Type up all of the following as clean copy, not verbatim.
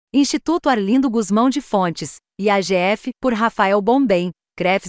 Instituto Arlindo Guzmão de Fontes, IAGF, por Rafael Bombem, CREF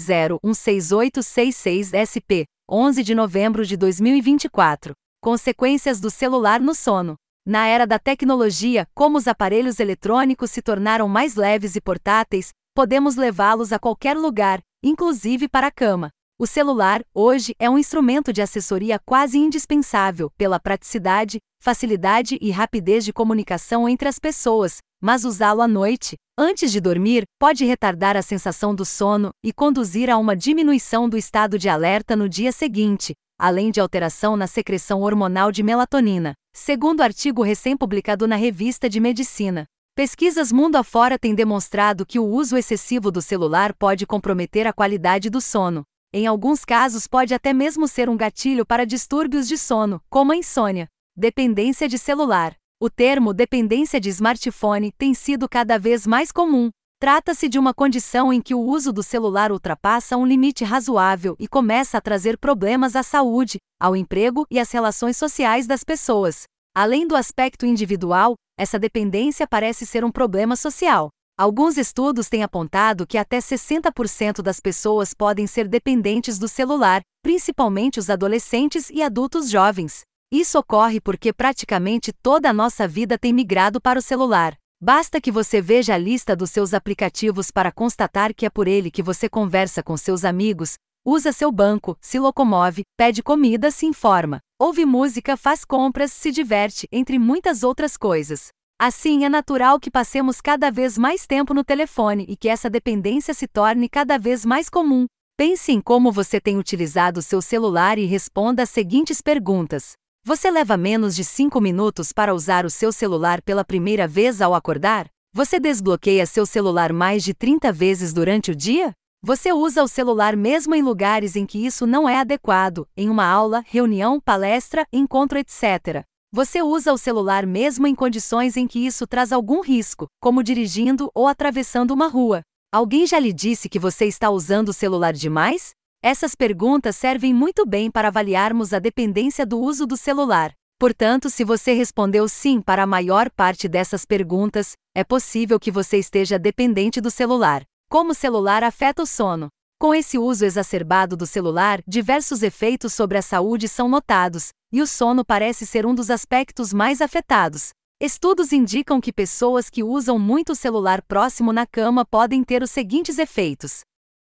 016866SP, 11 de novembro de 2024. Consequências do celular no sono. Na era da tecnologia, como os aparelhos eletrônicos se tornaram mais leves e portáteis, podemos levá-los a qualquer lugar, inclusive para a cama. O celular, hoje, é um instrumento de assessoria quase indispensável pela praticidade, facilidade e rapidez de comunicação entre as pessoas, mas usá-lo à noite, antes de dormir, pode retardar a sensação do sono e conduzir a uma diminuição do estado de alerta no dia seguinte, além de alteração na secreção hormonal de melatonina, segundo artigo recém-publicado na Revista de Medicina. Pesquisas mundo afora têm demonstrado que o uso excessivo do celular pode comprometer a qualidade do sono. Em alguns casos pode até mesmo ser um gatilho para distúrbios de sono, como a insônia. Dependência de celular. O termo dependência de smartphone tem sido cada vez mais comum. Trata-se de uma condição em que o uso do celular ultrapassa um limite razoável e começa a trazer problemas à saúde, ao emprego e às relações sociais das pessoas. Além do aspecto individual, essa dependência parece ser um problema social. Alguns estudos têm apontado que até 60% das pessoas podem ser dependentes do celular, principalmente os adolescentes e adultos jovens. Isso ocorre porque praticamente toda a nossa vida tem migrado para o celular. Basta que você veja a lista dos seus aplicativos para constatar que é por ele que você conversa com seus amigos, usa seu banco, se locomove, pede comida, se informa, ouve música, faz compras, se diverte, entre muitas outras coisas. Assim, é natural que passemos cada vez mais tempo no telefone e que essa dependência se torne cada vez mais comum. Pense em como você tem utilizado seu celular e responda as seguintes perguntas. Você leva menos de 5 minutos para usar o seu celular pela primeira vez ao acordar? Você desbloqueia seu celular mais de 30 vezes durante o dia? Você usa o celular mesmo em lugares em que isso não é adequado, em uma aula, reunião, palestra, encontro, etc. Você usa o celular mesmo em condições em que isso traz algum risco, como dirigindo ou atravessando uma rua. Alguém já lhe disse que você está usando o celular demais? Essas perguntas servem muito bem para avaliarmos a dependência do uso do celular. Portanto, se você respondeu sim para a maior parte dessas perguntas, é possível que você esteja dependente do celular. Como o celular afeta o sono? Com esse uso exacerbado do celular, diversos efeitos sobre a saúde são notados, e o sono parece ser um dos aspectos mais afetados. Estudos indicam que pessoas que usam muito o celular próximo na cama podem ter os seguintes efeitos: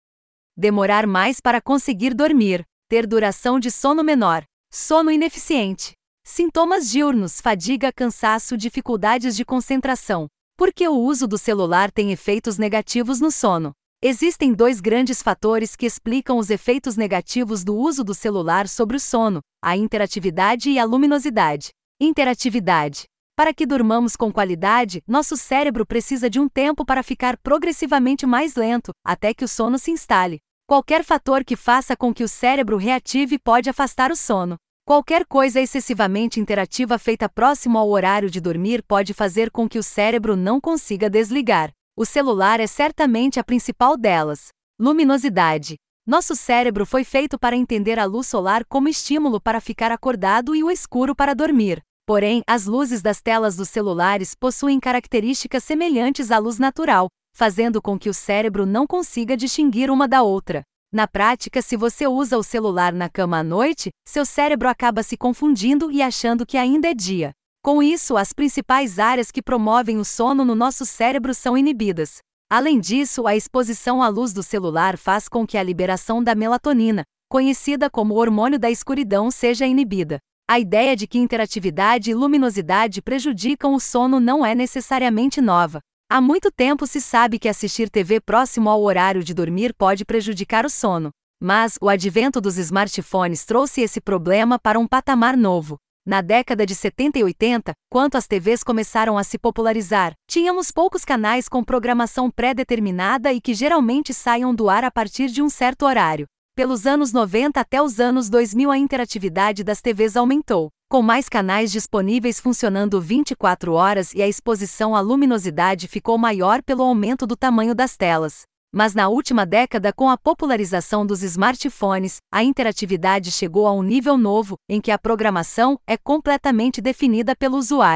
demorar mais para conseguir dormir, ter duração de sono menor, sono ineficiente, sintomas diurnos, fadiga, cansaço, dificuldades de concentração. Por que o uso do celular tem efeitos negativos no sono? Existem dois grandes fatores que explicam os efeitos negativos do uso do celular sobre o sono: a interatividade e a luminosidade. Interatividade. Para que durmamos com qualidade, nosso cérebro precisa de um tempo para ficar progressivamente mais lento, até que o sono se instale. Qualquer fator que faça com que o cérebro reative pode afastar o sono. Qualquer coisa excessivamente interativa feita próximo ao horário de dormir pode fazer com que o cérebro não consiga desligar. O celular é certamente a principal delas. Luminosidade. Nosso cérebro foi feito para entender a luz solar como estímulo para ficar acordado e o escuro para dormir. Porém, as luzes das telas dos celulares possuem características semelhantes à luz natural, fazendo com que o cérebro não consiga distinguir uma da outra. Na prática, se você usa o celular na cama à noite, seu cérebro acaba se confundindo e achando que ainda é dia. Com isso, as principais áreas que promovem o sono no nosso cérebro são inibidas. Além disso, a exposição à luz do celular faz com que a liberação da melatonina, conhecida como hormônio da escuridão, seja inibida. A ideia de que interatividade e luminosidade prejudicam o sono não é necessariamente nova. Há muito tempo se sabe que assistir TV próximo ao horário de dormir pode prejudicar o sono. Mas o advento dos smartphones trouxe esse problema para um patamar novo. Na década de 70 e 80, quando as TVs começaram a se popularizar, tínhamos poucos canais com programação pré-determinada e que geralmente saiam do ar a partir de um certo horário. Pelos anos 90 até os anos 2000 a interatividade das TVs aumentou, com mais canais disponíveis funcionando 24 horas e a exposição à luminosidade ficou maior pelo aumento do tamanho das telas. Mas na última década, com a popularização dos smartphones, a interatividade chegou a um nível novo, em que a programação é completamente definida pelo usuário.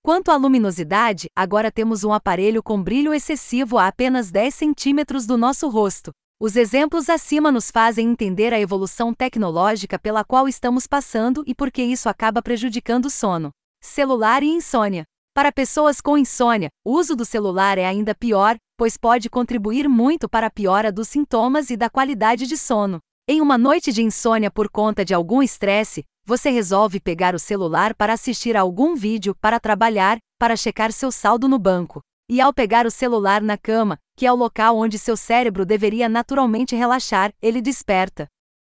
Quanto à luminosidade, agora temos um aparelho com brilho excessivo a apenas 10 centímetros do nosso rosto. Os exemplos acima nos fazem entender a evolução tecnológica pela qual estamos passando e por que isso acaba prejudicando o sono. Celular e insônia. Para pessoas com insônia, o uso do celular é ainda pior, pois pode contribuir muito para a piora dos sintomas e da qualidade de sono. Em uma noite de insônia por conta de algum estresse, você resolve pegar o celular para assistir a algum vídeo, para trabalhar, para checar seu saldo no banco. E ao pegar o celular na cama, que é o local onde seu cérebro deveria naturalmente relaxar, ele desperta.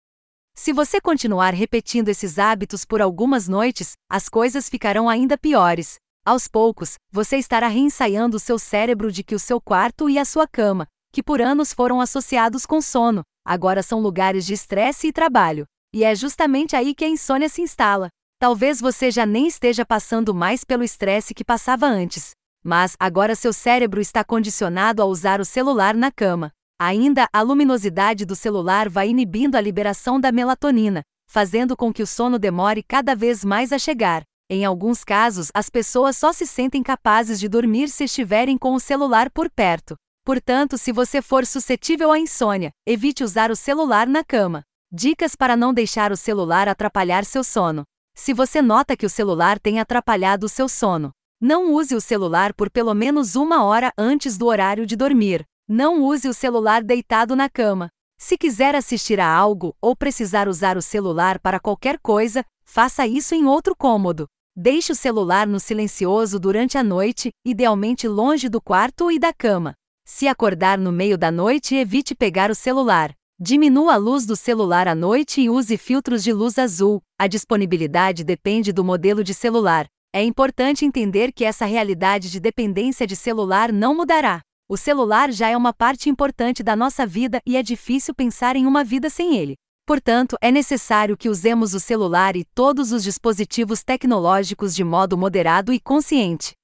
Se você continuar repetindo esses hábitos por algumas noites, as coisas ficarão ainda piores. Aos poucos, você estará reensaiando o seu cérebro de que o seu quarto e a sua cama, que por anos foram associados com sono, agora são lugares de estresse e trabalho. E é justamente aí que a insônia se instala. Talvez você já nem esteja passando mais pelo estresse que passava antes. Mas, agora seu cérebro está condicionado a usar o celular na cama. Ainda, a luminosidade do celular vai inibindo a liberação da melatonina, fazendo com que o sono demore cada vez mais a chegar. Em alguns casos, as pessoas só se sentem capazes de dormir se estiverem com o celular por perto. Portanto, se você for suscetível à insônia, evite usar o celular na cama. Dicas para não deixar o celular atrapalhar seu sono. Se você nota que o celular tem atrapalhado o seu sono, não use o celular por pelo menos 1 hora antes do horário de dormir. Não use o celular deitado na cama. Se quiser assistir a algo ou precisar usar o celular para qualquer coisa, faça isso em outro cômodo. Deixe o celular no silencioso durante a noite, idealmente longe do quarto e da cama. Se acordar no meio da noite, evite pegar o celular. Diminua a luz do celular à noite e use filtros de luz azul. A disponibilidade depende do modelo de celular. É importante entender que essa realidade de dependência de celular não mudará. O celular já é uma parte importante da nossa vida e é difícil pensar em uma vida sem ele. Portanto, é necessário que usemos o celular e todos os dispositivos tecnológicos de modo moderado e consciente.